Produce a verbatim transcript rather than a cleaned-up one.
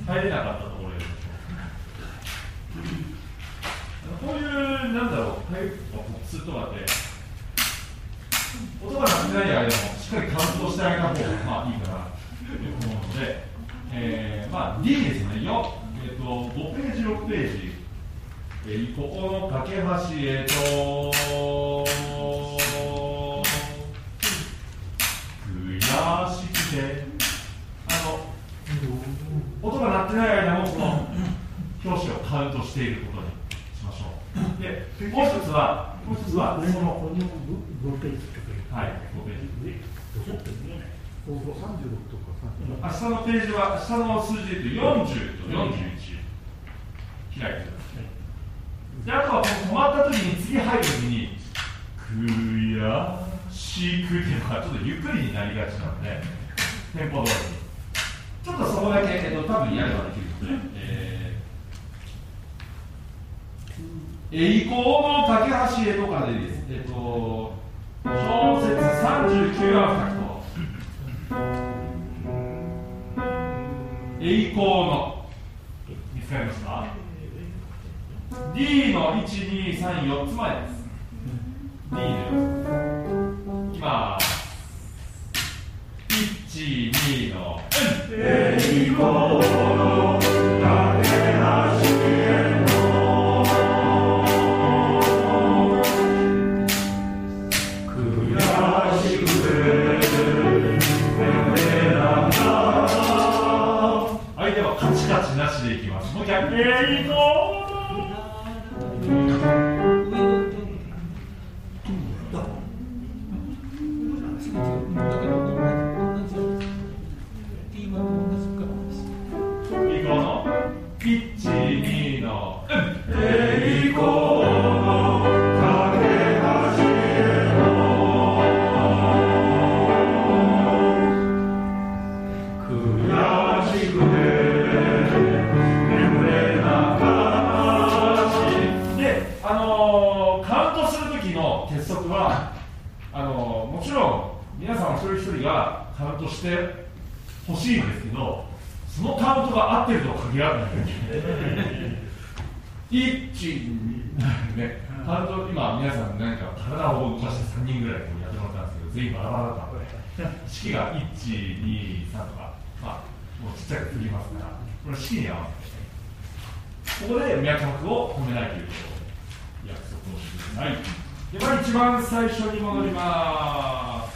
入れなかったところです。こういう、なんだろう、パイプとかポップスとかって、音が鳴ってない間もしっかりカウントしてあげた方がまあいいかなと思うので、えー、まあ ディー ですよね、よ、えー、とごページ、ろくページ、えー、ここの架け橋へと、悔しくて、あの、音が鳴ってない間もこの表紙をカウントしていることにしましょう。で、もう一つは、もう一つは、その、 ごページって書いてはい、ごページ。 ちょっと見えない。さんじゅうろくとかあ、下のページは、下の数字で言うとよんじゅうとよんじゅういち開いてください。で、あとはこの止まった時に次入る時に悔しくっていうのがちょっとゆっくりになりがちなので、テンポ通りにちょっとそこだけ、えっと、多分やればできるので、えー、栄光の架け橋へとかでです、えっと、小説さんじゅうきゅうアンファクト栄光の見つかりますか？ D のいち、に、さん、よっつ前です。 D でいきます。いち、にの栄光の架け橋への悔しくて相手はカチカチなしでいきます。もう逆に栄光いち、にの栄光の架け橋への悔しくて眠れなかったで、あのー、カウントするときの鉄則はあのー、もちろん皆さん一人一人がカウントしてほしいんですけど、そのカウントが合ってるとは限らないいち、に、ね、カウント、今皆さん何か体を動かしてさんにんぐらいこうやってもらったんですけど、全員バラバラだったので式がいち、に、さんとか、まあ、もうちっちゃく振りますから、これ式に合わせてここで脈拍を止めないということを約束をしてください。では一番最初に戻ります。